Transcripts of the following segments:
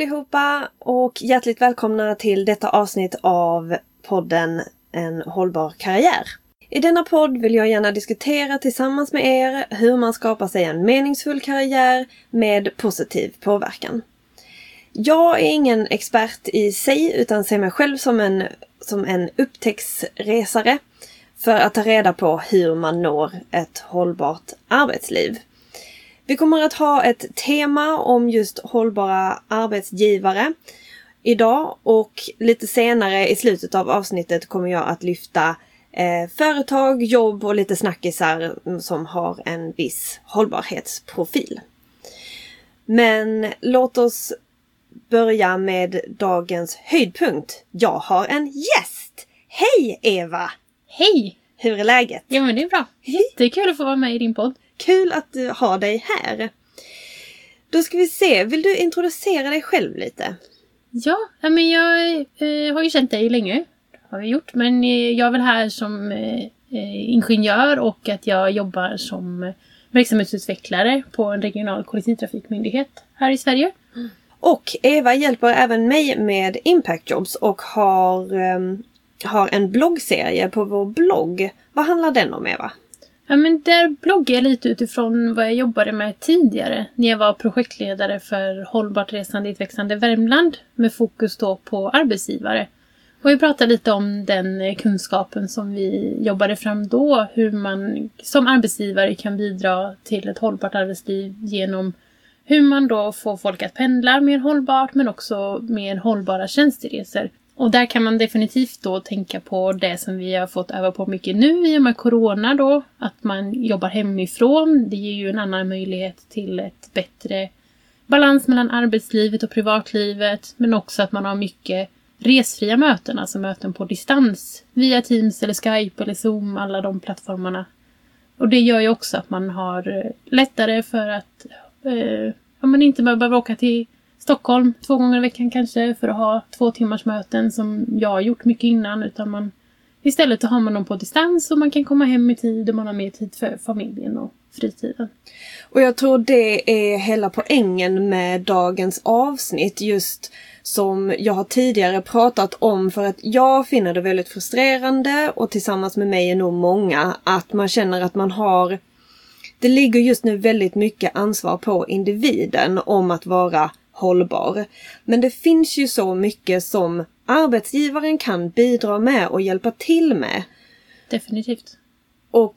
allihopa och hjärtligt välkomna till detta avsnitt av podden En hållbar karriär. I denna podd vill jag gärna diskutera tillsammans med er hur man skapar sig en meningsfull karriär med positiv påverkan. Jag är ingen expert i sig utan ser mig själv som en upptäcktsresare för att ta reda på hur man når ett hållbart arbetsliv. Vi kommer att ha ett tema om just hållbara arbetsgivare idag och lite senare i slutet av avsnittet kommer jag att lyfta företag, jobb och lite snackisar som har en viss hållbarhetsprofil. Men låt oss börja med dagens höjdpunkt. Jag har en gäst! Hej Eva! Hej! Hur är läget? Ja men det är bra. Jättekul att få vara med i din podd. Kul att du har dig här. Då ska vi se, vill du introducera dig själv lite? Ja, men jag har ju känt dig länge. Har jag gjort. Men jag är väl här som ingenjör och att jag jobbar som verksamhetsutvecklare på en regional kollektivtrafikmyndighet här i Sverige. Och Eva hjälper även mig med Impact Jobs och har en bloggserie på vår blogg. Vad handlar den om, Eva? Ja, men där bloggar jag lite utifrån vad jag jobbade med tidigare när jag var projektledare för hållbart resande i ett växande Värmland med fokus då på arbetsgivare. Och jag pratar lite om den kunskapen som vi jobbade fram då, hur man som arbetsgivare kan bidra till ett hållbart arbetsliv genom hur man då får folk att pendla mer hållbart men också mer hållbara tjänsteresor. Och där kan man definitivt då tänka på det som vi har fått öva på mycket nu i och med corona då. Att man jobbar hemifrån. Det ger ju en annan möjlighet till ett bättre balans mellan arbetslivet och privatlivet. Men också att man har mycket resfria möten, alltså möten på distans. Via Teams eller Skype eller Zoom, alla de plattformarna. Och det gör ju också att man har lättare för att man inte behöver åka till Stockholm 2 gånger i veckan kanske för att ha 2 timmars möten som jag har gjort mycket innan, utan istället har man dem på distans och man kan komma hem i tid och man har mer tid för familjen och fritiden. Och jag tror det är hela poängen med dagens avsnitt, just som jag har tidigare pratat om, för att jag finner det väldigt frustrerande och tillsammans med mig är nog många att man känner att det ligger just nu väldigt mycket ansvar på individen om att vara hållbar. Men det finns ju så mycket som arbetsgivaren kan bidra med och hjälpa till med. Definitivt. Och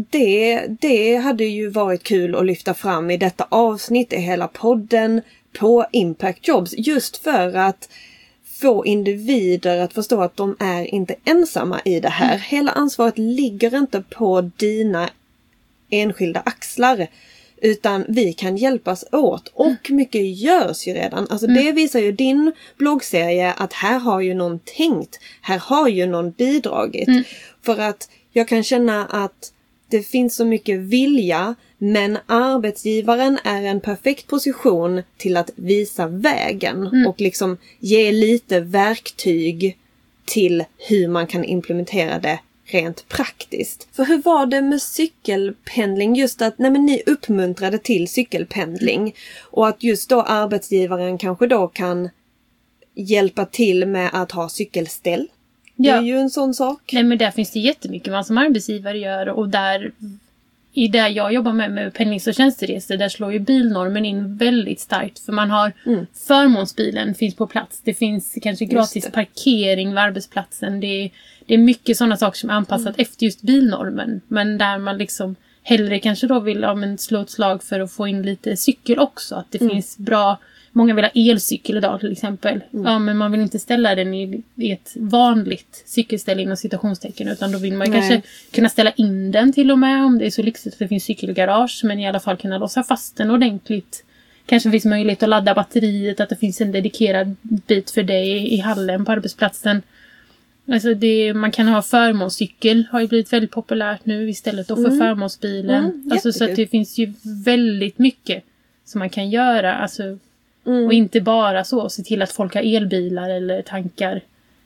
det hade ju varit kul att lyfta fram i detta avsnitt, i hela podden på Impact Jobs. Just för att få individer att förstå att de är inte ensamma i det här. Hela ansvaret ligger inte på dina enskilda axlar. Utan vi kan hjälpas åt. Och mycket görs ju redan. Alltså det visar ju din bloggserie att här har ju någon tänkt. Här har ju någon bidragit. För att jag kan känna att det finns så mycket vilja. Men arbetsgivaren är en perfekt position till att visa vägen. Och liksom ge lite verktyg till hur man kan implementera det rent praktiskt. För hur var det med cykelpendling? Just att ni uppmuntrade till cykelpendling. Och att just då arbetsgivaren kanske då kan hjälpa till med att ha cykelställ. Ja. Det är ju en sån sak. Nej, men där finns det jättemycket man som arbetsgivare gör. Och där jag jobbar med pendlings- och tjänsteresor, där slår ju bilnormen in väldigt starkt. För man har förmånsbilen finns på plats. Det finns kanske gratis parkering vid arbetsplatsen. Det är mycket sådana saker som är anpassat efter just bilnormen. Men där man liksom hellre kanske då vill slå ett slag för att få in lite cykel också. Att det finns bra, många vill ha elcykel idag till exempel. Ja, men man vill inte ställa den i ett vanligt cykelställe inom citationstecken. Utan då vill man kanske kunna ställa in den till och med om det är så lyxigt att det finns cykelgarage. Men i alla fall kunna låsa fast den ordentligt. Kanske finns möjlighet att ladda batteriet, att det finns en dedikerad bit för dig i hallen på arbetsplatsen. Alltså man kan ha förmånscykel, har ju blivit väldigt populärt nu istället då för förmånsbilen. Alltså så att det finns ju väldigt mycket som man kan göra. Alltså, och inte bara så se till att folk har elbilar eller tankar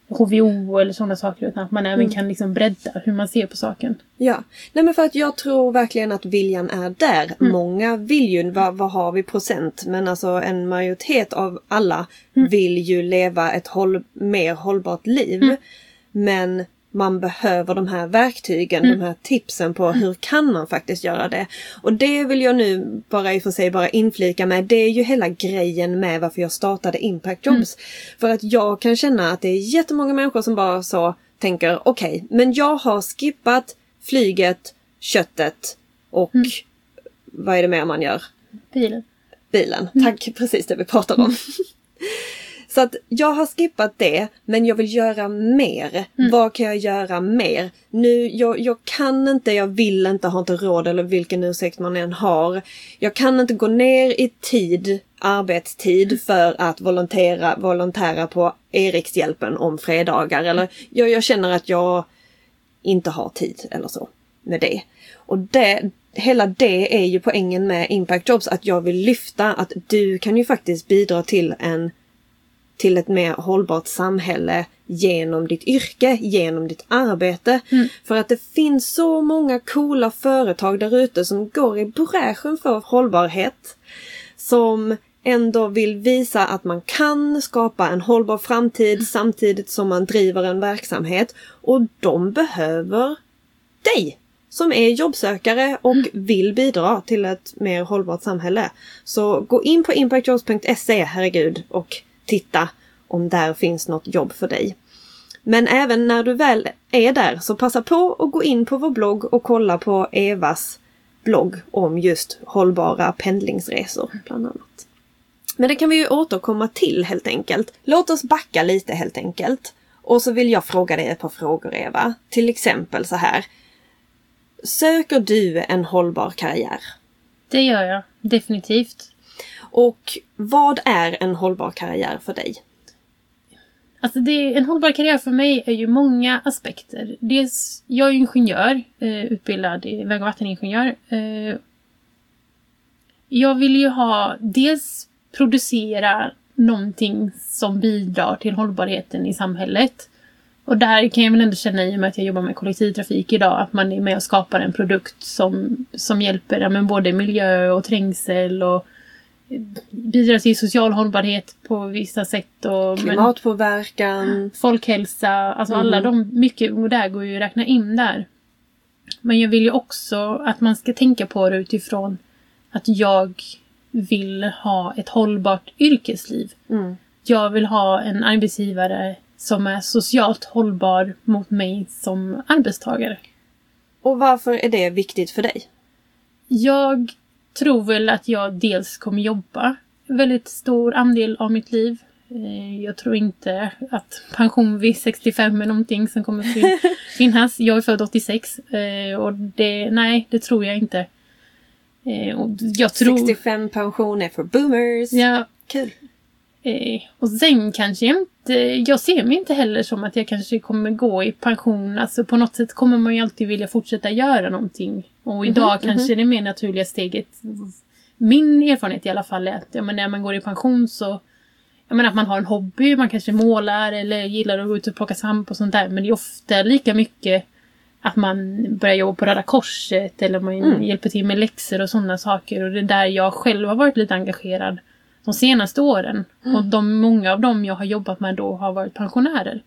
HVO eller sådana saker, utan att man även kan liksom bredda hur man ser på saken. Ja, nej men för att jag tror verkligen att viljan är där. Många vill ju, vad har vi procent? Men alltså en majoritet av alla vill ju leva ett mer hållbart liv. Men man behöver de här verktygen, de här tipsen på hur kan man faktiskt göra det. Och det vill jag nu bara inflika med. Det är ju hela grejen med varför jag startade Impact Jobs. För att jag kan känna att det är jättemånga människor som bara så tänker okej, men jag har skippat flyget, köttet och vad är det mer man gör? Bilen. Tack, precis det vi pratar om. Så att jag har skippat det, men jag vill göra mer. Vad kan jag göra mer? Nu, jag kan inte, jag vill inte, har inte råd eller vilken ursäkt man än har. Jag kan inte gå ner i arbetstid för att volontära på Erikshjälpen om fredagar. Eller jag känner att jag inte har tid eller så med det. Och hela det är ju poängen med Impact Jobs, att jag vill lyfta att du kan ju faktiskt bidra till ett mer hållbart samhälle genom ditt yrke, genom ditt arbete. För att det finns så många coola företag där ute som går i bräschen för hållbarhet. Som ändå vill visa att man kan skapa en hållbar framtid samtidigt som man driver en verksamhet. Och de behöver dig som är jobbsökare och vill bidra till ett mer hållbart samhälle. Så gå in på impactjobs.se, herregud, och titta om där finns något jobb för dig. Men även när du väl är där, så passa på att gå in på vår blogg och kolla på Evas blogg om just hållbara pendlingsresor bland annat. Men det kan vi ju återkomma till helt enkelt. Låt oss backa lite helt enkelt. Och så vill jag fråga dig ett par frågor, Eva. Till exempel så här. Söker du en hållbar karriär? Det gör jag, definitivt. Och vad är en hållbar karriär för dig? Alltså en hållbar karriär för mig är ju många aspekter. Dels, jag är ingenjör, utbildad väg- och vatteningenjör. Jag vill ju dels producera någonting som bidrar till hållbarheten i samhället. Och där kan jag väl ändå känna, i och med att jag jobbar med kollektivtrafik idag, att man är med och skapar en produkt som hjälper både miljö och trängsel och bidrar till social hållbarhet på vissa sätt. Och klimatpåverkan. Folkhälsa, alltså alla de, mycket, och där går ju att räkna in där. Men jag vill ju också att man ska tänka på det utifrån att jag vill ha ett hållbart yrkesliv. Jag vill ha en arbetsgivare som är socialt hållbar mot mig som arbetstagare. Och varför är det viktigt för dig? Jag tror väl att jag dels kommer jobba en väldigt stor andel av mitt liv. Jag tror inte att pension vid 65 är någonting som kommer finnas. Jag är född 86 och det tror jag inte. Och jag tror 65 pension är för boomers. Ja. Kul. Och sen kanske jag ser mig inte heller som att jag kanske kommer gå i pension. Alltså på något sätt kommer man ju alltid vilja fortsätta göra någonting. Och idag kanske det mer naturliga steget, min erfarenhet i alla fall, är att när man går i pension så, att man har en hobby, man kanske målar eller gillar att gå ut och plocka svamp och sånt där. Men det är ofta lika mycket att man börjar jobba på Röda Korset eller man hjälper till med läxor och sådana saker. Och det är där jag själv har varit lite engagerad de senaste åren. Och många av dem jag har jobbat med då har varit pensionärer.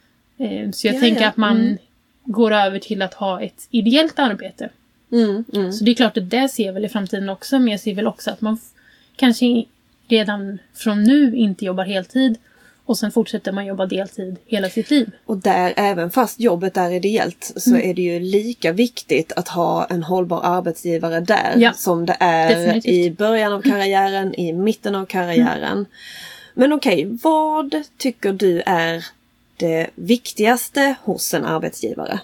Så jag tänker att man går över till att ha ett ideellt arbete. Så det är klart att det ser jag väl i framtiden också. Men jag ser väl också att man kanske redan från nu inte jobbar heltid. Och sen fortsätter man jobba deltid hela sitt liv. Och där, även fast jobbet är ideellt, så är det ju lika viktigt att ha en hållbar arbetsgivare där. Som det är definitivt i början av karriären, i mitten av karriären. Men okej, vad tycker du är det viktigaste hos en arbetsgivare?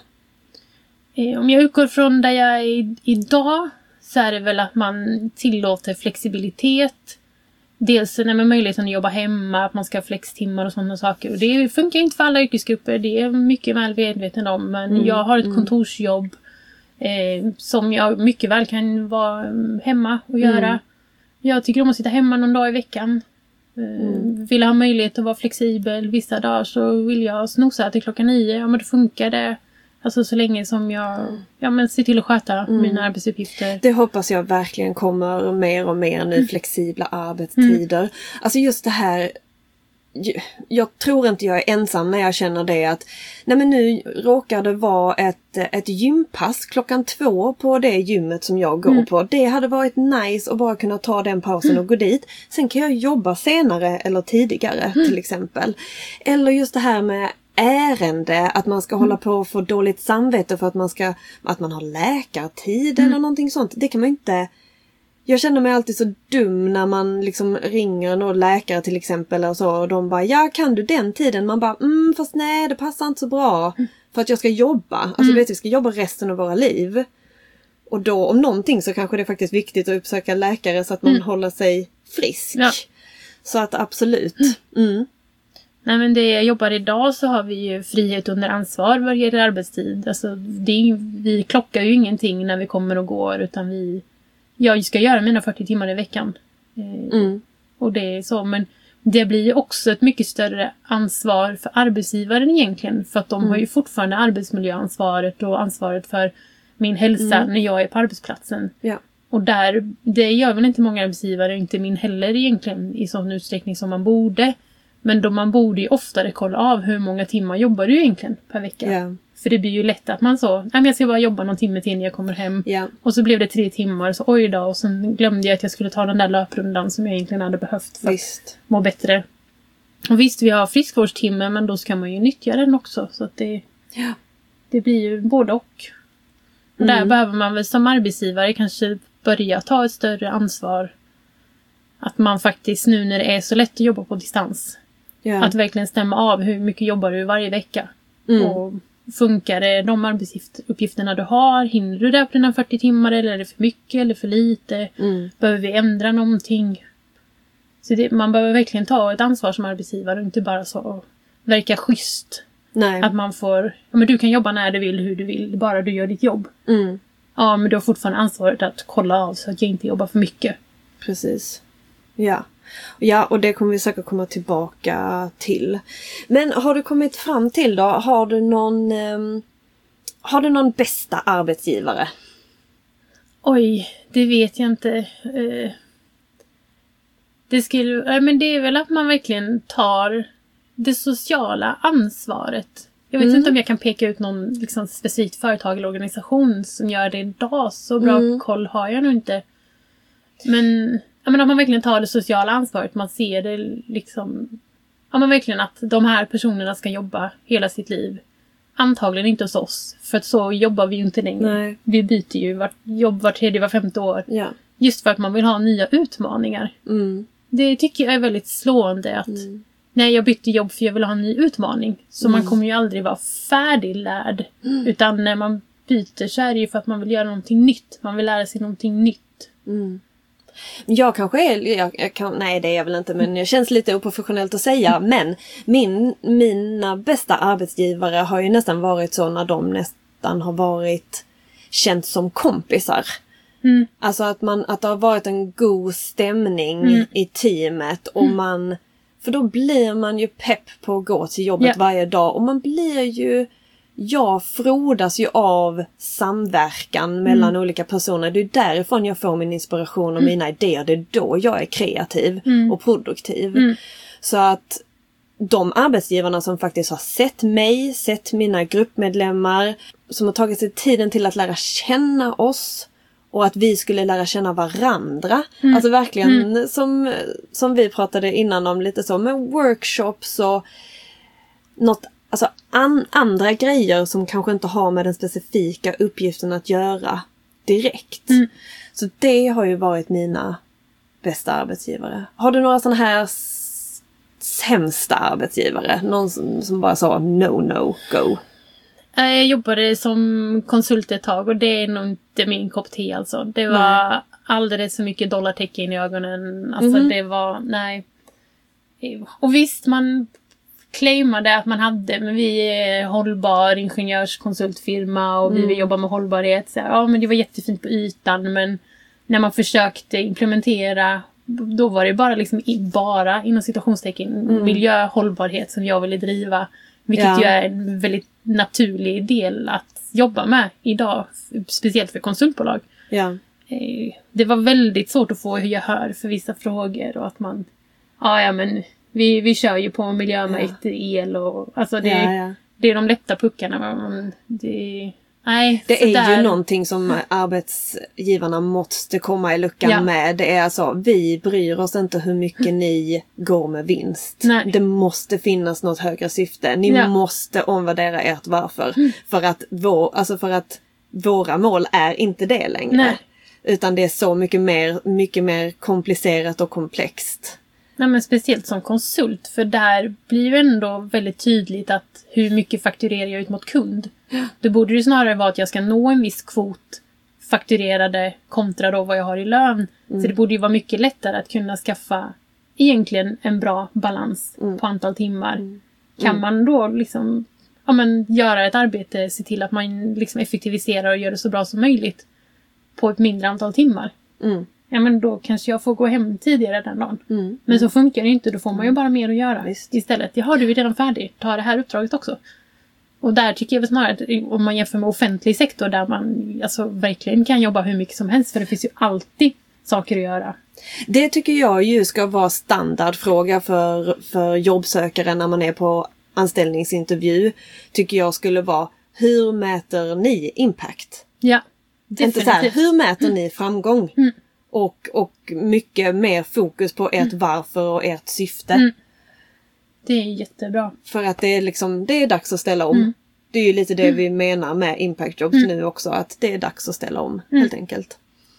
Om jag utgår från där jag är idag, så är det väl att man tillåter flexibilitet. Dels med möjligheten att jobba hemma, att man ska ha flextimmar och sådana saker. Och det funkar inte för alla yrkesgrupper, det är mycket väl medveten om. Men jag har ett kontorsjobb som jag mycket väl kan vara hemma och göra. Jag tycker om att sitta hemma någon dag i veckan. Vill ha möjlighet att vara flexibel. Vissa dagar så vill jag snosa till 9:00. Ja, men då funkar det. Alltså så länge som jag ser till att sköta mina arbetsuppgifter. Det hoppas jag verkligen kommer mer och mer nu, flexibla arbetstider. Alltså just det här, jag tror inte jag är ensam när jag känner det att nej men nu råkar det vara ett gympass 2:00 på det gymmet som jag går på. Det hade varit nice att bara kunna ta den pausen och gå dit. Sen kan jag jobba senare eller tidigare till exempel. Eller just det här med ärende, att man ska hålla på och få dåligt samvete för att man har läkartid eller någonting sånt. Det kan man inte. Jag känner mig alltid så dum när man liksom ringer någon läkare till exempel och så, och de bara, ja kan du den tiden? Man bara, fast nej det passar inte så bra för att jag ska jobba. Alltså vi ska jobba resten av våra liv. Och då om någonting så kanske det är faktiskt viktigt att uppsöka läkare så att man håller sig frisk. Ja. Så att absolut. Nej, men det jag jobbar idag så har vi ju frihet under ansvar vad gäller arbetstid. Alltså vi klockar ju ingenting när vi kommer och går, utan jag ska göra mina 40 timmar i veckan. Och det är så, men det blir ju också ett mycket större ansvar för arbetsgivaren egentligen, för att de har ju fortfarande arbetsmiljöansvaret och ansvaret för min hälsa när jag är på arbetsplatsen. Ja. Och det gör väl inte många arbetsgivare, inte min heller egentligen i sån utsträckning som man borde. Men man borde ju oftare kolla av hur många timmar jobbar du egentligen per vecka. Yeah. För det blir ju lätt att man jag ska bara jobba någon timme till när jag kommer hem. Yeah. Och så blev det 3 timmar, så oj då. Och sen glömde jag att jag skulle ta den där löprundan som jag egentligen hade behövt för att må bättre. Och visst, vi har friskvårdstimme, men då ska man ju nyttja den också. Så att det blir ju både och. Och där behöver man väl som arbetsgivare kanske börja ta ett större ansvar. Att man faktiskt nu när det är så lätt att jobba på distans. Yeah. Att verkligen stämma av hur mycket jobbar du varje vecka. Och funkar det de arbetsuppgifterna du har? Hinner du det på dina 40 timmar? Eller är det för mycket eller för lite? Behöver vi ändra någonting? Så man behöver verkligen ta ett ansvar som arbetsgivare. Och inte bara så verka schysst. Nej. Att man får, men du kan jobba när du vill, hur du vill. Bara du gör ditt jobb. Ja, men du har fortfarande ansvaret att kolla av så att jag inte jobbar för mycket. Precis. Ja, och det kommer vi säkert komma tillbaka till. Men har du kommit fram till då? Har du någon bästa arbetsgivare? Oj, det vet jag inte. Men det är väl att man verkligen tar det sociala ansvaret. Jag vet inte om jag kan peka ut någon liksom specifikt företag eller organisation som gör det idag. Så bra koll har jag nog inte. Men att man verkligen tar det sociala ansvaret. Man ser det liksom. Ja, men verkligen att de här personerna ska jobba hela sitt liv. Antagligen inte hos oss. För att så jobbar vi ju inte längre. Nej. Vi byter ju var 3:e, var 5:e år. Ja. Just för att man vill ha nya utmaningar. Det tycker jag är väldigt slående. Att nej, jag bytte jobb för jag vill ha en ny utmaning. Så man kommer ju aldrig vvara färdiglärd. Utan när man byter så är det ju för att man vill göra någonting nytt. Man vill lära sig någonting nytt. Jag kanske är, nej det är jag väl inte, men det känns lite oprofessionellt att säga, men mina bästa arbetsgivare har ju nästan varit så när de nästan har varit känt som kompisar. Alltså att det har varit en god stämning i teamet och för då blir man ju pepp på att gå till jobbet varje dag och man blir ju jag frodas ju av samverkan mellan olika personer. Det är därifrån jag får min inspiration och mina idéer. Det är då jag är kreativ och produktiv. Så att de arbetsgivarna som faktiskt har sett mig, sett mina gruppmedlemmar, som har tagit sig tiden till att lära känna oss och att vi skulle lära känna varandra. Alltså verkligen som vi pratade innan om lite så med workshops och något. Alltså andra grejer som kanske inte har med den specifika uppgiften att göra direkt. Så det har ju varit mina bästa arbetsgivare. Har du några sådana här sämsta arbetsgivare? Någon som bara sa no, go? Jag jobbade som konsult ett tag och det är nog inte min kopp te alltså. Det var alldeles så mycket dollartecken i ögonen. Alltså det var, nej. Och visst, man claimade att man hade, men vi är hållbar ingenjörskonsultfirma och vi vill jobba med hållbarhet. Så, ja, men det var jättefint på ytan, men när man försökte implementera då var det bara liksom bara inom citationstecken miljöhållbarhet som jag ville driva. Vilket ju är en väldigt naturlig del att jobba med idag. Speciellt för konsultbolag. Ja. Det var väldigt svårt att få gehör för vissa frågor. Och att man, men vi kör ju på miljömärkt el. Och, alltså det är de lätta puckarna. Det är ju någonting som arbetsgivarna måste komma i luckan med. Det är alltså, vi bryr oss inte hur mycket ni går med vinst. Nej. Det måste finnas något högre syfte. Ni måste omvärdera ert varför. För att våra mål är inte det längre. Nej. Utan det är så mycket mer komplicerat och komplext. Nej, men speciellt som konsult. För där blir det ändå väldigt tydligt att hur mycket fakturerar jag ut mot kund. Då borde det snarare vara att jag ska nå en viss kvot fakturerade kontra då vad jag har i lön. Så det borde ju vara mycket lättare att kunna skaffa egentligen en bra balans på antal timmar. Kan man då liksom göra ett arbete, se till att man liksom effektiviserar och gör det så bra som möjligt på ett mindre antal timmar. Ja, men då kanske jag får gå hem tidigare den dagen. Men så funkar det ju inte. Då får man ju bara mer att göra. Istället. Du är redan färdig. Ta det här uppdraget också. Och där tycker jag väl snarare att om man jämför med offentlig sektor där man alltså verkligen kan jobba hur mycket som helst. För det finns ju alltid saker att göra. Det tycker jag ju ska vara standardfråga för jobbsökare när man är på anställningsintervju. Tycker jag skulle vara, hur mäter ni impact? Ja, definitivt. Inte så här, hur mäter ni framgång? Och mycket mer fokus på ert varför och ert syfte. Det är jättebra. För att det är dags att ställa om. Det är ju lite det vi menar med Impact Jobs nu också. Att det är dags att ställa om, helt enkelt.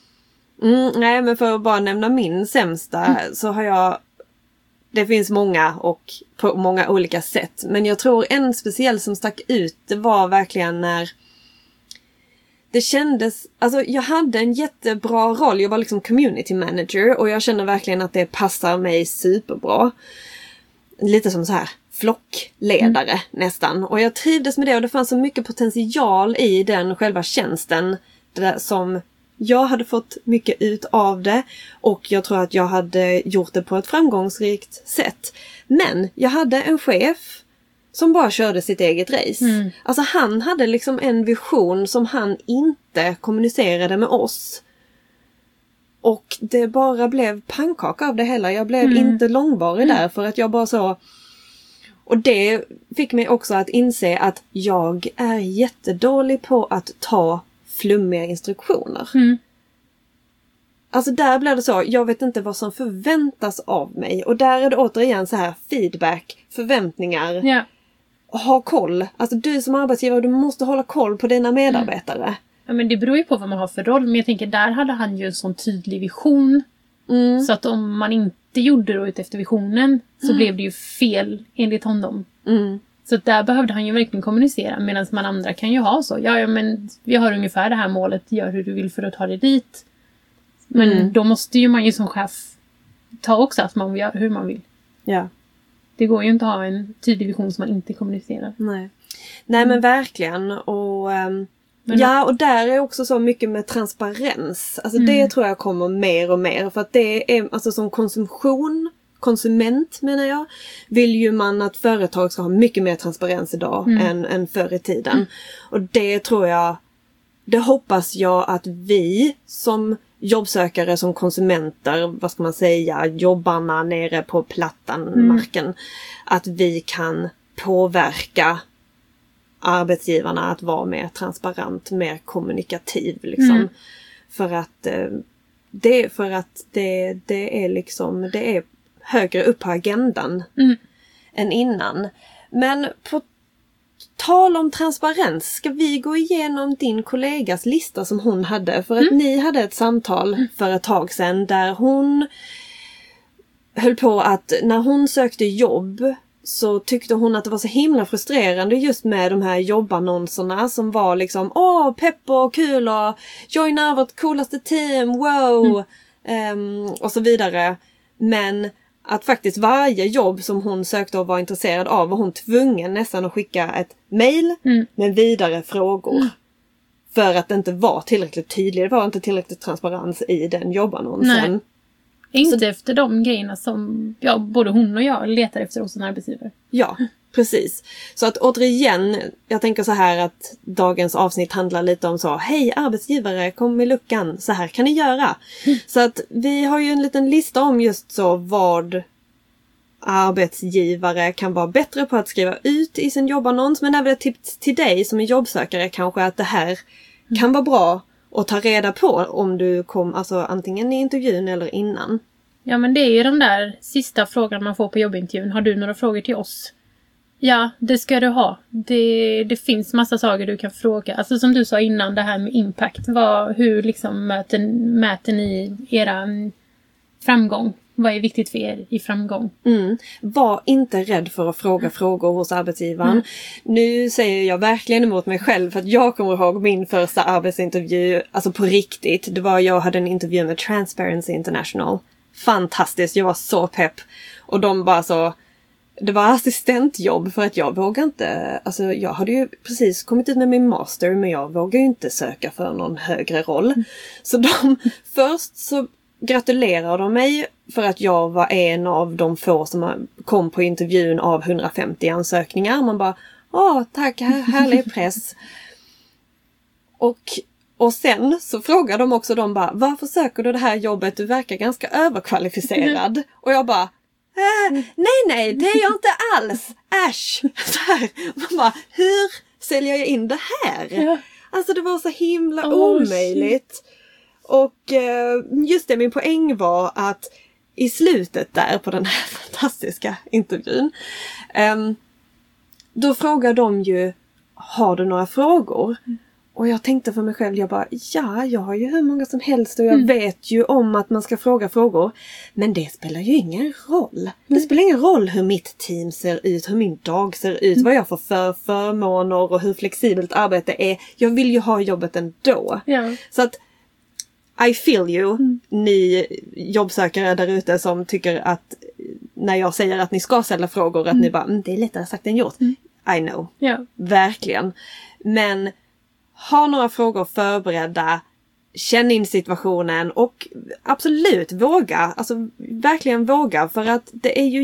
Nej, men för att bara nämna min sämsta så har jag... Det finns många och på många olika sätt. Men jag tror en speciell som stack ut, det var verkligen när... Det kändes, alltså jag hade en jättebra roll, jag var liksom community manager och jag känner verkligen att det passar mig superbra. Lite som så här flockledare nästan. Och jag trivdes med det och det fanns så mycket potential i den själva tjänsten som jag hade fått mycket ut av det och jag tror att jag hade gjort det på ett framgångsrikt sätt. Men jag hade en chef som bara körde sitt eget race. Alltså han hade liksom en vision som han inte kommunicerade med oss. Och det bara blev pannkaka av det hela. Jag blev inte långvarig där för att jag bara så... Och det fick mig också att inse att jag är jättedålig på att ta flummiga instruktioner. Alltså där blev det så, jag vet inte vad som förväntas av mig. Och där är det återigen så här feedback, förväntningar. Ja. Ha koll. Alltså du som arbetsgivare, du måste hålla koll på dina medarbetare. Ja, men det beror ju på vad man har för roll. Men jag tänker, där hade han ju en sån tydlig vision. Så att om man inte gjorde det efter visionen så blev det ju fel enligt honom. Så att där behövde han ju verkligen kommunicera. Medan man andra kan ju ha så. Ja, men vi har ungefär det här målet. Gör hur du vill för att ta det dit. Men då måste ju man ju som chef ta också att man gör hur man vill. Ja. Det går ju inte att ha en tydlig vision som man inte kommunicerar. Nej men verkligen. Och och där är också så mycket med transparens. Alltså det tror jag kommer mer och mer. För att det är alltså som konsument menar jag. Vill ju man att företag ska ha mycket mer transparens idag än förr i tiden. Och det tror jag, det hoppas jag att vi som jobbsökare, som konsumenter, vad ska man säga, jobbarna nere på plattan, marken, att vi kan påverka arbetsgivarna att vara mer transparent, mer kommunikativ liksom. För att det är liksom, det är högre upp på agendan än innan. Men på tal om transparens, ska vi gå igenom din kollegas lista som hon hade? För att ni hade ett samtal för ett tag sedan där hon höll på att när hon sökte jobb så tyckte hon att det var så himla frustrerande just med de här jobbannonserna som var liksom pepp och kul och joina vårt coolaste team, wow och så vidare. Men att faktiskt varje jobb som hon sökte och var intresserad av var hon tvungen nästan att skicka ett mejl med vidare frågor. För att det inte var tillräckligt tydligt, det var inte tillräckligt transparens i den jobbannonsen. Inte efter de grejerna som både hon och jag letar efter hos en arbetsgivare. Ja, precis. Så att återigen, jag tänker så här att dagens avsnitt handlar lite om så, hej arbetsgivare, kom i luckan, så här kan ni göra. Så att vi har ju en liten lista om just så vad arbetsgivare kan vara bättre på att skriva ut i sin jobbannons, men även ett tips till dig som är jobbsökare kanske att det här kan vara bra att ta reda på om du kom, alltså antingen i intervjun eller innan. Ja, men det är ju de där sista frågorna man får på jobbintervjun. Har du några frågor till oss? Ja, det ska du ha. Det finns massa saker du kan fråga. Alltså som du sa innan, det här med impact. Hur liksom mäter ni era framgång? Vad är viktigt för er i framgång? Var inte rädd för att fråga frågor hos arbetsgivaren. Nu säger jag verkligen emot mig själv för att jag kommer ihåg min första arbetsintervju, alltså på riktigt. Jag hade en intervju med Transparency International. Fantastiskt, jag var så pepp. Och de bara så, det var assistentjobb för att jag vågade inte, alltså jag hade ju precis kommit ut med min master men jag vågade ju inte söka för någon högre roll. Så först så gratulerar de mig för att jag var en av de få som kom på intervjun av 150 ansökningar. Man bara, tack, härlig press. Och sen så frågar de också varför söker du det här jobbet? Du verkar ganska överkvalificerad. Och jag bara, nej, det är jag inte alls. Äsch. Så här. Man bara, hur säljer jag in det här? Ja. Alltså det var så himla omöjligt. Shit. Och just det, min poäng var att i slutet där på den här fantastiska intervjun, då frågar de ju, har du några frågor? Och jag tänkte för mig själv, jag har ju hur många som helst och jag vet ju om att man ska fråga frågor. Men det spelar ju ingen roll. Det spelar ingen roll hur mitt team ser ut, hur min dag ser ut, vad jag får för förmåner och hur flexibelt arbete är. Jag vill ju ha jobbet ändå. Ja. Så att I feel you, ni jobbsökare där ute som tycker att när jag säger att ni ska ställa frågor att ni bara, det är lättare sagt än gjort. I know. Yeah. Verkligen. Men ha några frågor förberedda, känn in situationen och absolut våga. Alltså verkligen våga, för att det är ju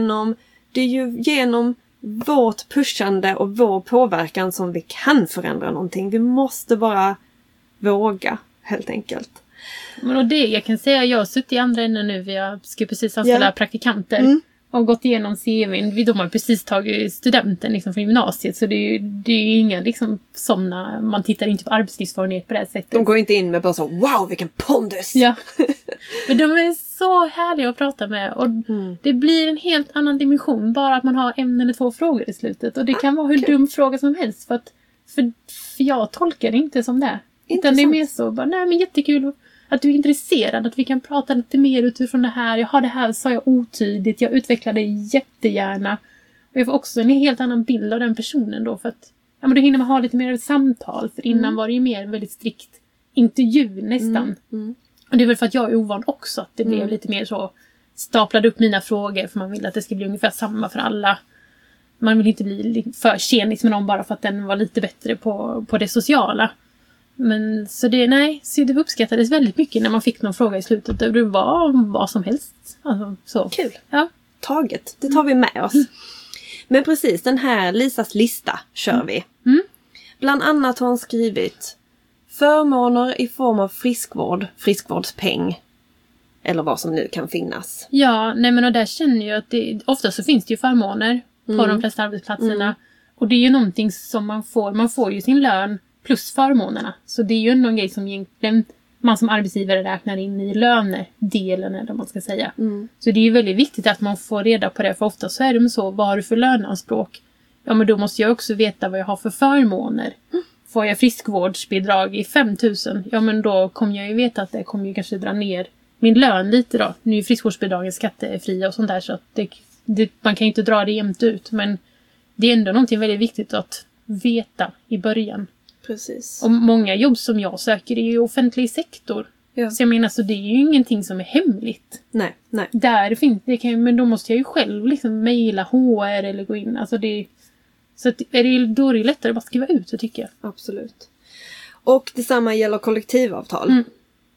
genom vårt pushande och vår påverkan som vi kan förändra någonting. Vi måste bara våga, helt enkelt. Men det jag kan säga, jag har suttit i andra änden nu. Vi ska precis anställa praktikanter. Och gått igenom CV:n. De har precis tagit studenten liksom från gymnasiet. Så det är ju inga liksom sådana, man tittar inte på arbetslivserfarenhet på det här sättet. De går inte in med bara så, wow vilken pondus! Ja. Men de är så härliga att prata med. Och det blir en helt annan dimension. Bara att man har en eller två frågor i slutet. Och det kan vara hur dum fråga som helst. För jag tolkar det inte som det. Utan det är mer så, bara, nej men jättekul att du är intresserad, att vi kan prata lite mer utifrån det här. Jag har det här, sa jag otydligt. Jag utvecklar det jättegärna. Och jag får också en helt annan bild av den personen då. För att då hinner man ha lite mer samtal. För innan var det ju mer en väldigt strikt intervju nästan. Och det är väl för att jag är ovan också. Att det blev lite mer så, staplade upp mina frågor. För man vill att det ska bli ungefär samma för alla. Man vill inte bli för tjenis med någon bara för att den var lite bättre på det sociala. Men så det uppskattades väldigt mycket när man fick någon fråga i slutet. Det var vad som helst. Alltså, så. Kul. Ja. Taget. Det tar vi med oss. Men precis, den här Lisas lista kör vi. Bland annat har hon skrivit förmåner i form av friskvårdspeng. Eller vad som nu kan finnas. Ja, men och där känner jag att ofta så finns det ju förmåner på de flesta arbetsplatserna. Och det är ju någonting som man får ju sin lön plus förmånerna. Så det är ju en grej som egentligen man som arbetsgivare räknar in i lönedelen eller vad man ska säga. Så det är ju väldigt viktigt att man får reda på det. För ofta så är det så, vad har du för löneanspråk? Ja, men då måste jag också veta vad jag har för förmåner. Får jag friskvårdsbidrag i 5 000, ja men då kommer jag ju veta att det kommer ju kanske dra ner min lön lite då. Nu är friskvårdsbidragen skattefria och sånt där, så att man kan ju inte dra det jämnt ut. Men det är ändå någonting väldigt viktigt att veta i början. Precis. Och många jobb som jag söker är ju offentlig sektor. Ja. Så jag menar, så det är ju ingenting som är hemligt. Nej. Där finns det, men då måste jag ju själv liksom mejla HR eller gå in. Alltså så att då är det lättare att bara skriva ut, så tycker jag. Absolut. Och detsamma gäller kollektivavtal.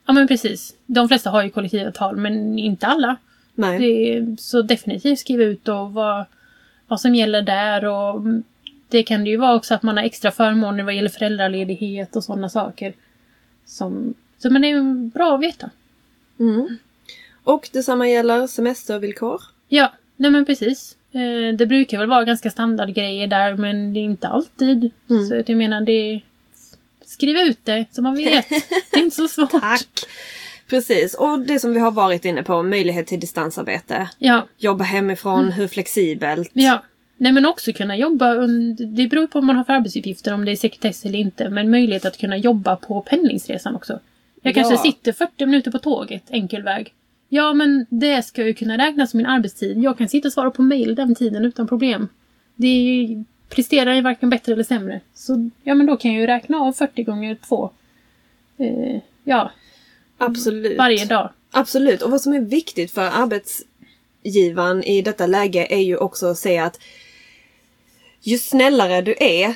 Ja men precis. De flesta har ju kollektivavtal men inte alla. Nej. Det är så definitivt skriva ut då vad som gäller där, och det kan det ju vara också att man har extra förmåner vad gäller föräldraledighet och sådana saker. Så men det är bra att veta. Mm. Och detsamma gäller semestervillkor. Ja, nej men precis. Det brukar väl vara ganska standardgrejer där, men det är inte alltid. Så jag menar, skriv ut det så man vet. Det är inte så svårt. Tack! Precis, och det som vi har varit inne på, möjlighet till distansarbete. Ja. Jobba hemifrån, hur flexibelt. Ja, nej men också kunna jobba det beror på vad man har för arbetsuppgifter, om det är sekretess eller inte, men möjlighet att kunna jobba på pendlingsresan också. Jag kanske sitter 40 minuter på tåget, enkel väg. Ja, men det ska ju kunna räknas som min arbetstid. Jag kan sitta och svara på mejl den tiden utan problem. Det presterar ju varken bättre eller sämre. Så ja, men då kan jag ju räkna av 40 gånger 2. Ja. Absolut. Varje dag. Absolut. Och vad som är viktigt för arbetsgivaren i detta läge är ju också att säga att ju snällare du är,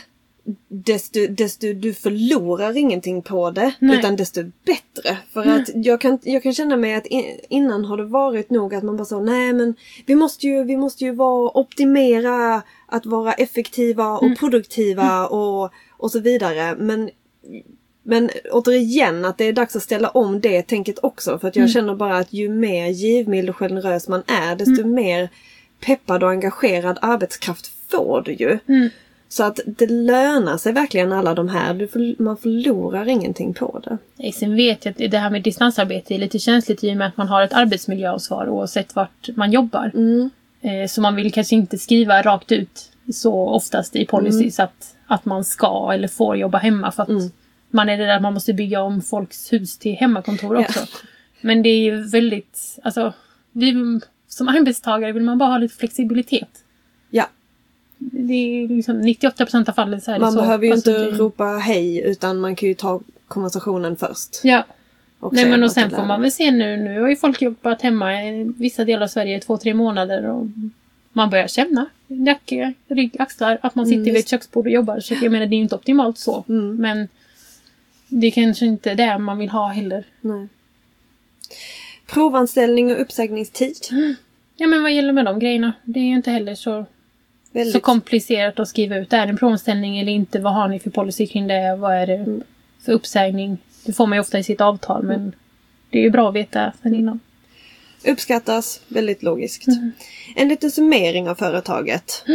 desto du förlorar ingenting på det. Nej. Utan desto bättre. För att jag kan känna mig att innan har det varit nog att man bara så, nej men vi måste ju optimera att vara effektiva och produktiva och så vidare. Men återigen att det är dags att ställa om det tänket också. För att jag känner bara att ju mer givmild och generös man är, desto mer peppad och engagerad arbetskraft får du ju. Så att det lönar sig verkligen alla de här. Man förlorar ingenting på det. Sen vet jag att det här med distansarbete är lite känsligt i och med att man har ett arbetsmiljöansvar oavsett vart man jobbar. Så man vill kanske inte skriva rakt ut så oftast i policies att man ska eller får jobba hemma för att man är rädd att man måste bygga om folks hus till hemmakontor också. Ja. Men det är ju väldigt, alltså, som arbetstagare vill man bara ha lite flexibilitet. Ja. Det är liksom 98% av fallet så är det man så. Man behöver ju inte ropa hej, utan man kan ju ta konversationen först. Ja. Nej, men och sen får man väl se nu har ju folk jobbat hemma i vissa delar av Sverige 2-3 månader och man börjar känna nacke, rygg, axlar, att man sitter vid ett köksbord och jobbar. Så jag menar, det är ju inte optimalt så. Men det är kanske inte det man vill ha heller. Nej. Provanställning och uppsägningstid. Ja, men vad gäller med de grejerna? Det är ju inte heller så komplicerat att skriva ut. Är det en provanställning eller inte? Vad har ni för policy kring det? Vad är det för uppsägning? Det får man ju ofta i sitt avtal, men det är ju bra att veta sen innan. Uppskattas, väldigt logiskt. En liten summering av företaget.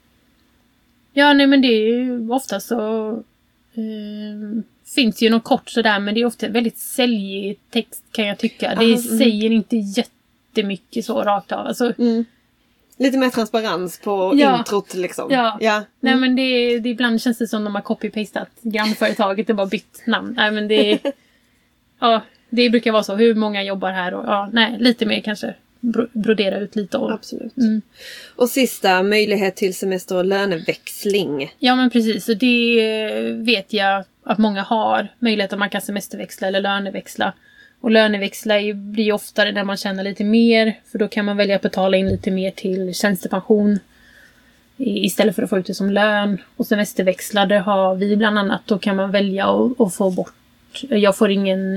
Ja, nej, men det är ju ofta så finns ju något kort sådär, men det är ofta väldigt säljig text kan jag tycka. Det säger inte jättemycket så rakt av. Alltså, lite mer transparens på introt liksom. Ja. Nej, men det ibland känns det som de har copy-pastat grannföretaget och bara bytt namn. Nej, men det det brukar vara så. Hur många jobbar här? Och, lite mer kanske. Brodera ut lite. Absolut. Och sista, möjlighet till semester- och löneväxling. Ja, men precis. Och det vet jag att många har. Möjlighet att man kan semesterväxla eller löneväxla. Och löneväxla blir oftare när man tjänar lite mer. För då kan man välja att betala in lite mer till tjänstepension istället för att få ut det som lön. Och semesterväxlade har vi bland annat. Då kan man välja att få bort. Jag får ingen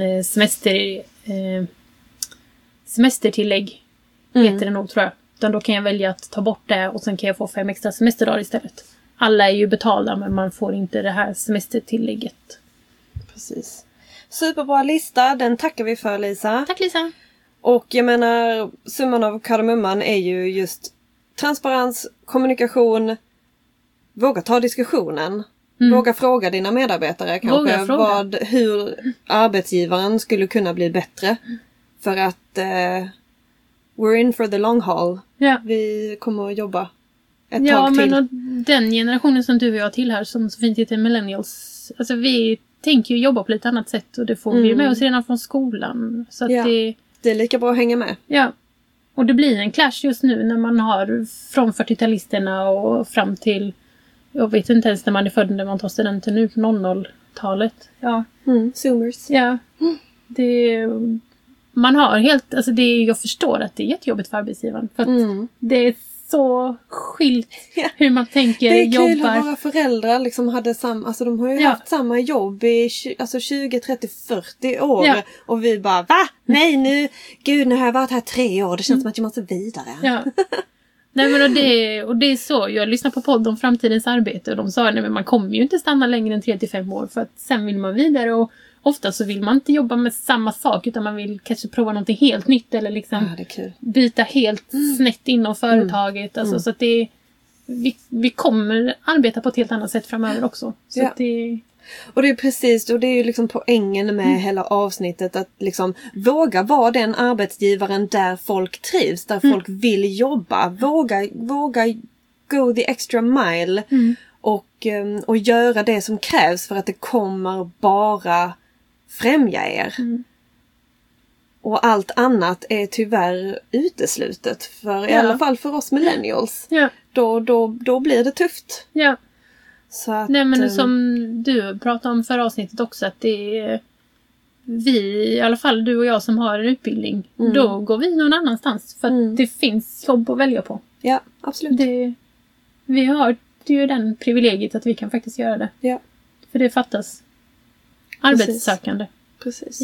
semestertillägg. Heter det nog, tror jag. Utan då kan jag välja att ta bort det. Och sen kan jag få 5 extra semesterdagar istället. Alla är ju betalda, men man får inte det här semestertillägget. Precis. Superbra lista, den tackar vi för, Lisa. Tack, Lisa. Och jag menar, summan av kardemumman är ju just transparens, kommunikation, våga ta diskussionen. Våga fråga dina medarbetare kanske hur arbetsgivaren skulle kunna bli bättre. För att we're in for the long haul. Ja. Vi kommer att jobba ett tag till. Ja, men och den generationen som du och jag tillhör, som så fint heter millennials. Alltså vi tänker ju jobba på lite annat sätt. Och det får vi ju med oss redan från skolan. Så att det är lika bra att hänga med. Ja. Och det blir en clash just nu när man har från 40-talisterna och fram till, jag vet inte ens när man är född, när man tar studenten nu på 00-talet. Ja. Zoomers. Ja. Man har helt, alltså jag förstår att det är jättejobbigt för arbetsgivaren. För att det så skilt hur man tänker, det är kul jobbar. att våra föräldrar liksom hade samma, alltså de har ju haft samma jobb i 20, 30, 40 år. Ja. Och vi bara, va? Nej nu, gud nu har jag varit här 3 år, det känns som att jag måste vidare. Ja. Nej men och det är så, jag lyssnar på podd om framtidens arbete och de sa, nej men man kommer ju inte stanna längre än 3-5 år för att sen vill man vidare och ofta så vill man inte jobba med samma sak utan man vill kanske prova något helt nytt eller liksom det är kul. byta helt snett inom företaget. Alltså, så att det vi kommer arbeta på ett helt annat sätt framöver också. Så att det... Och det är precis, och det är ju liksom poängen med hela avsnittet att liksom våga vara den arbetsgivaren där folk trivs, där folk vill jobba. Våga go the extra mile och göra det som krävs för att det kommer bara främja er. Och allt annat är tyvärr uteslutet för i alla fall för oss millennials. Ja. Då blir det tufft. Ja. Så att, nej men som du pratade om förra avsnittet också att det är vi, i alla fall du och jag som har en utbildning, då går vi någon annanstans för att det finns jobb att välja på. Ja, absolut. Vi har ju den privilegiet att vi kan faktiskt göra det. Ja. För det fattas arbetssökande. Precis.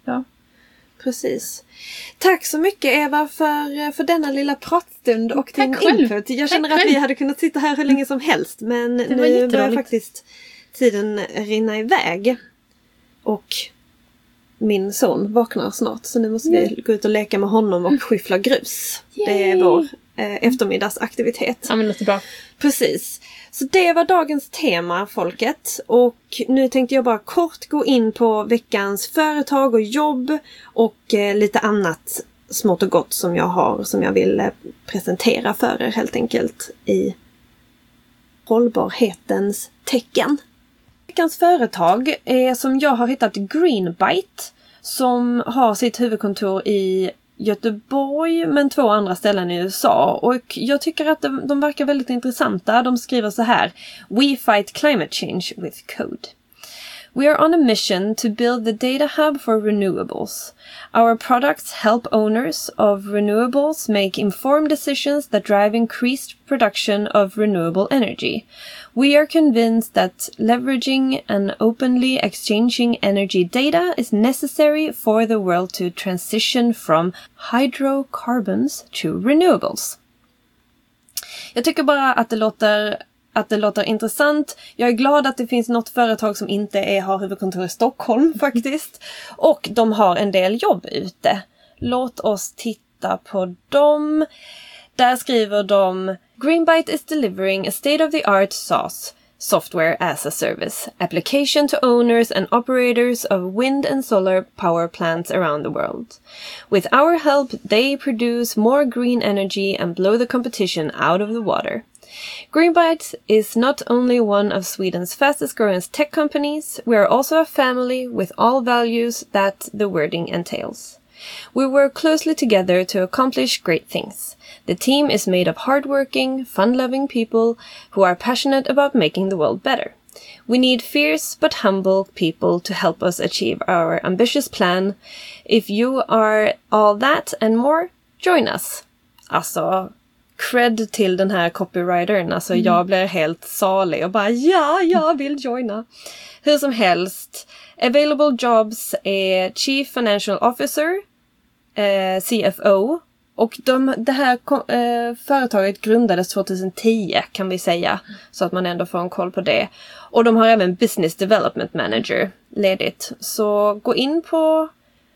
Precis. Tack så mycket Eva för denna lilla pratstund och din input. Jag känner att vi hade kunnat sitta här hur länge som helst. Men nu börjar faktiskt tiden rinna iväg. Och min son vaknar snart. Så nu måste vi gå ut och leka med honom och skyffla grus. Det är vår eftermiddagsaktivitet. Ja men låter bra. Precis. Så det var dagens tema, folket. Och nu tänkte jag bara kort gå in på veckans företag och jobb. Och lite annat smått och gott som jag vill presentera för er helt enkelt i hållbarhetens tecken. Veckans företag är som jag har hittat Greenbyte som har sitt huvudkontor i Göteborg men 2 andra ställen i USA och jag tycker att de verkar väldigt intressanta. De skriver så här: We fight climate change with code. We are on a mission to build the data hub for renewables. Our products help owners of renewables make informed decisions that drive increased production of renewable energy. We are convinced that leveraging and openly exchanging energy data is necessary for the world to transition from hydrocarbons to renewables. Jag tycker bara att det låter intressant. Jag är glad att det finns något företag som inte har huvudkontor i Stockholm faktiskt. Och de har en del jobb ute. Låt oss titta på dem. Där skriver de: Greenbyte is delivering a state-of-the-art SaaS, software as a service, application to owners and operators of wind and solar power plants around the world. With our help, they produce more green energy and blow the competition out of the water. Greenbyte is not only one of Sweden's fastest growing tech companies, we are also a family with all values that the wording entails. We work closely together to accomplish great things. The team is made of hardworking, fun-loving people who are passionate about making the world better. We need fierce but humble people to help us achieve our ambitious plan. If you are all that and more, join us. Alltså, cred till den här copywritern. Alltså jag blir helt salig och bara jag vill joina. Hur som helst, available jobs är Chief Financial Officer, CFO. Och det här företaget grundades 2010 kan vi säga. Så att man ändå får en koll på det. Och de har även Business Development Manager ledigt. Så gå in på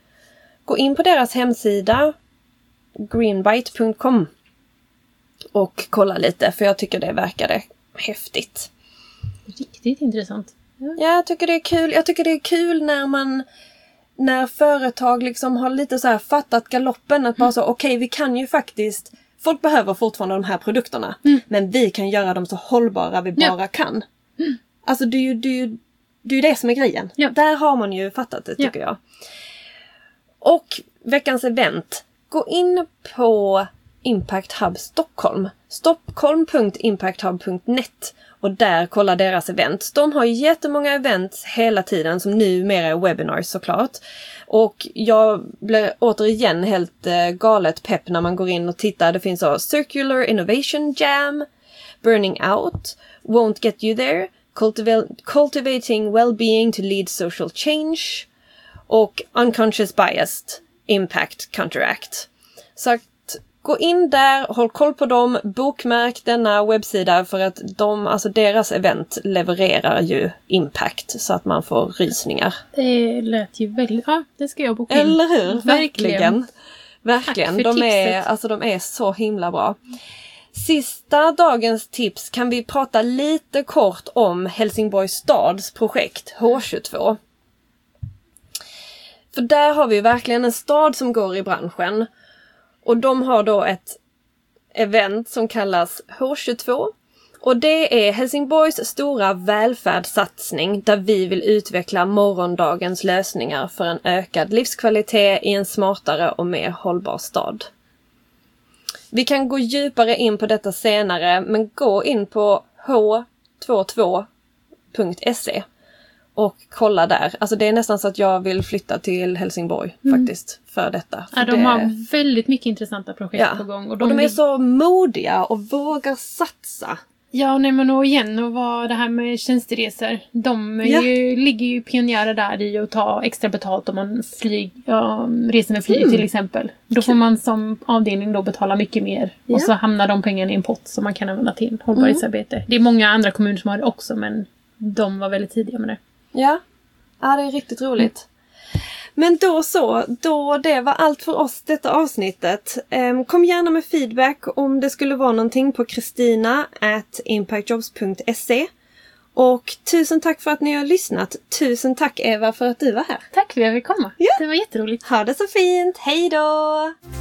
deras hemsida greenbyte.com och kolla lite. För jag tycker det verkade häftigt. Riktigt intressant. Ja, jag tycker det är kul. Jag tycker det är kul när företag liksom har lite så här fattat galoppen att bara så okej, vi kan ju faktiskt, folk behöver fortfarande de här produkterna men vi kan göra dem så hållbara vi bara kan. Alltså det är ju det som är grejen. Där har man ju fattat det tycker jag. Och veckans event, gå in på Impact Hub Stockholm. Stockholm.impacthub.net. Och där kolla deras event. De har jättemånga events hela tiden som numera är webinars såklart. Och jag blir återigen helt galet pepp när man går in och tittar. Det finns så Circular Innovation Jam, Burning Out, Won't Get You There, Cultivating Wellbeing to Lead Social Change och Unconscious Biased Impact Counteract. Så att gå in där, håll koll på dem, bokmärk denna webbsida för att deras event levererar ju impact så att man får rysningar. Det lät ju väldigt, det ska jag boka in. Eller hur? Verkligen. De är så himla bra. Sista dagens tips kan vi prata lite kort om Helsingborgs stads projekt H22. För där har vi verkligen en stad som går i branschen. Och de har då ett event som kallas H22. Och det är Helsingborgs stora välfärdssatsning där vi vill utveckla morgondagens lösningar för en ökad livskvalitet i en smartare och mer hållbar stad. Vi kan gå djupare in på detta senare, men gå in på h22.se och kolla där. Alltså det är nästan så att jag vill flytta till Helsingborg faktiskt för detta. För de har väldigt mycket intressanta projekt på gång. Och de är så modiga och vågar satsa. Ja, och igen, och vad det här med tjänsteresor. De ligger ju pionjärer där i att ta extra betalt om man reser med flyg till exempel. Då får man som avdelning då betala mycket mer. Och så hamnar de pengarna i en pott som man kan använda till hållbarhetsarbete. Det är många andra kommuner som har det också, men de var väldigt tidiga med det. Ja, det är riktigt roligt. Men då det var allt för oss detta avsnittet. Kom gärna med feedback om det skulle vara någonting på kristina@impactjobs.se. Och tusen tack för att ni har lyssnat. Tusen tack Eva för att du var här. Tack för att jag fick komma. Ja. Det var jätteroligt. Ha det så fint. Hej då!